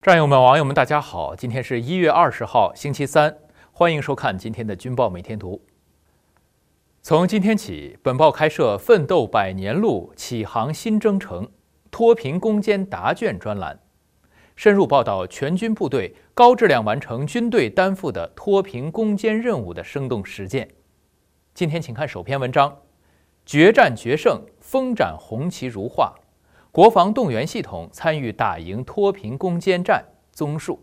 战友们、网友们，大家好！今天是1月20号，星期三，欢迎收看今天的军报每天读。从今天起，本报开设“奋斗百年路，启航新征程”脱贫攻坚答卷专栏，深入报道全军部队高质量完成军队担负的脱贫攻坚任务的生动实践。今天请看首篇文章：决战决胜，风展红旗如画。国防动员系统参与打赢脱贫攻坚战综述。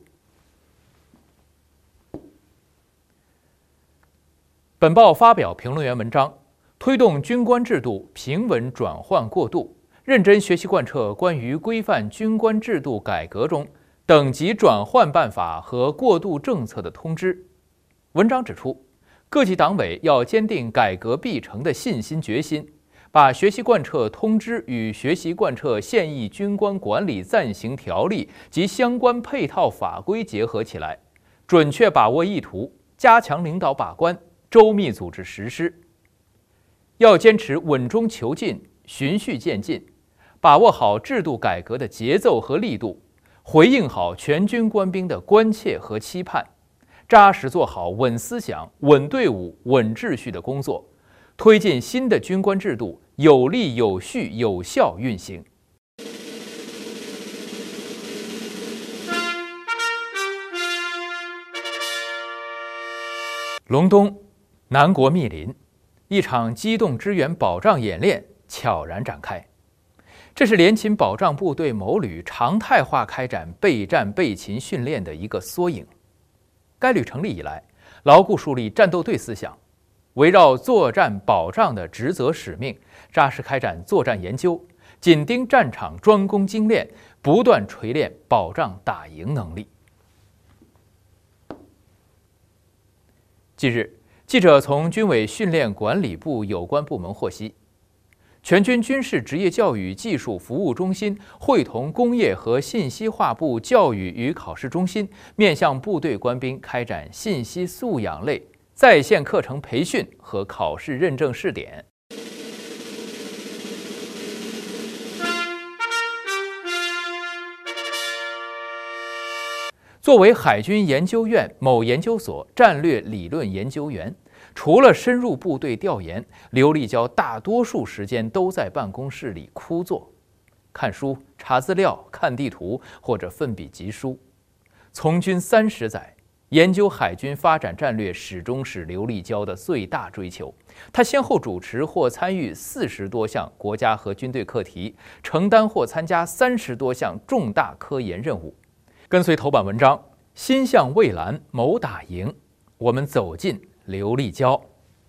本报发表评论员文章，推动军官制度平稳转换过渡，认真学习贯彻关于规范军官制度改革中等级转换办法和过渡政策的通知。文章指出，各级党委要坚定改革必成的信心决心，把学习贯彻通知与学习贯彻现役军官管理暂行条例及相关配套法规结合起来，准确把握意图，加强领导把关，周密组织实施。要坚持稳中求进，循序渐进，把握好制度改革的节奏和力度，回应好全军官兵的关切和期盼，扎实做好稳思想、稳队伍、稳秩序的工作，推进新的军官制度有力、有序、有效运行。隆冬，南国密林，一场机动支援保障演练悄然展开。这是联勤保障部队某旅常态化开展备战备勤训练的一个缩影。该旅成立以来，牢固树立战斗队思想，围绕作战保障的职责使命，扎实开展作战研究，紧盯战场专攻精练，不断锤炼保障打赢能力。近日，记者从军委训练管理部有关部门获悉，全军军事职业教育技术服务中心会同工业和信息化部教育与考试中心，面向部队官兵开展信息素养类在线课程培训和考试认证试点。作为海军研究院某研究所战略理论研究员，除了深入部队调研，刘立交大多数时间都在办公室里枯坐，看书、查资料、看地图或者奋笔疾书。从军30载，研究海军发展战略始终是刘立交的最大追求。他先后主持或参与40多项国家和军队课题，承担或参加30多项重大科研任务。跟随头版文章，心向蔚蓝，谋打赢，我们走进刘立交。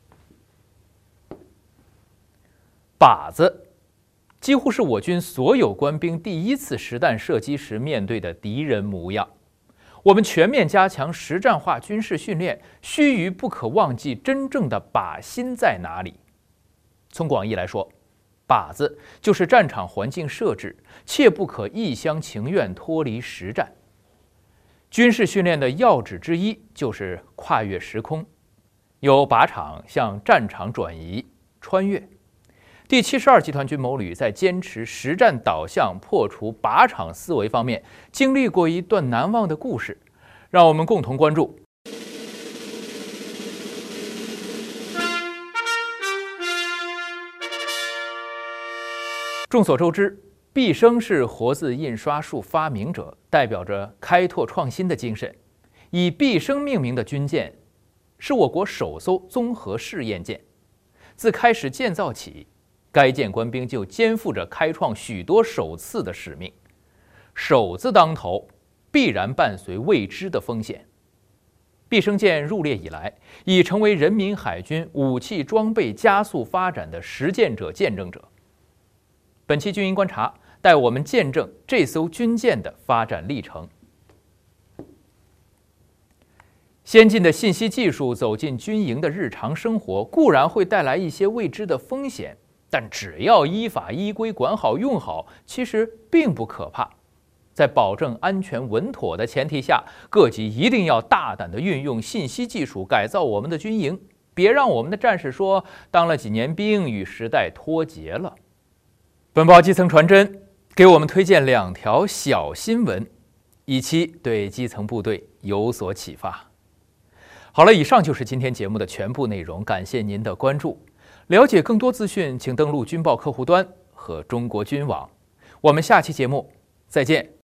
靶子几乎是我军所有官兵第一次实弹射击时面对的敌人模样。我们全面加强实战化军事训练，须臾不可忘记真正的靶心在哪里。从广义来说，靶子就是战场环境设置，切不可一厢情愿脱离实战。军事训练的要旨之一就是跨越时空，由靶场向战场转移、穿越。第72集团军某旅在坚持实战导向、破除靶场思维方面，经历过一段难忘的故事，让我们共同关注。众所周知，毕生是活字印刷术发明者，代表着开拓创新的精神。以毕生命名的军舰，是我国首艘综合试验舰。自开始建造起，该舰官兵就肩负着开创许多首次的使命。首字当头，必然伴随未知的风险。毕生舰入列以来，已成为人民海军武器装备加速发展的实践者、见证者。本期军营观察带我们见证这艘军舰的发展历程。先进的信息技术走进军营的日常生活，固然会带来一些未知的风险，但只要依法依规管好用好，其实并不可怕。在保证安全稳妥的前提下，各级一定要大胆地运用信息技术改造我们的军营，别让我们的战士说当了几年兵与时代脱节了。本报基层传真给我们推荐2条小新闻。 以期对基层部队有所启发。好了，以上就是今天节目的全部内容，感谢您的关注。了解更多资讯，请登录军报客户端和中国军网。我们下期节目再见。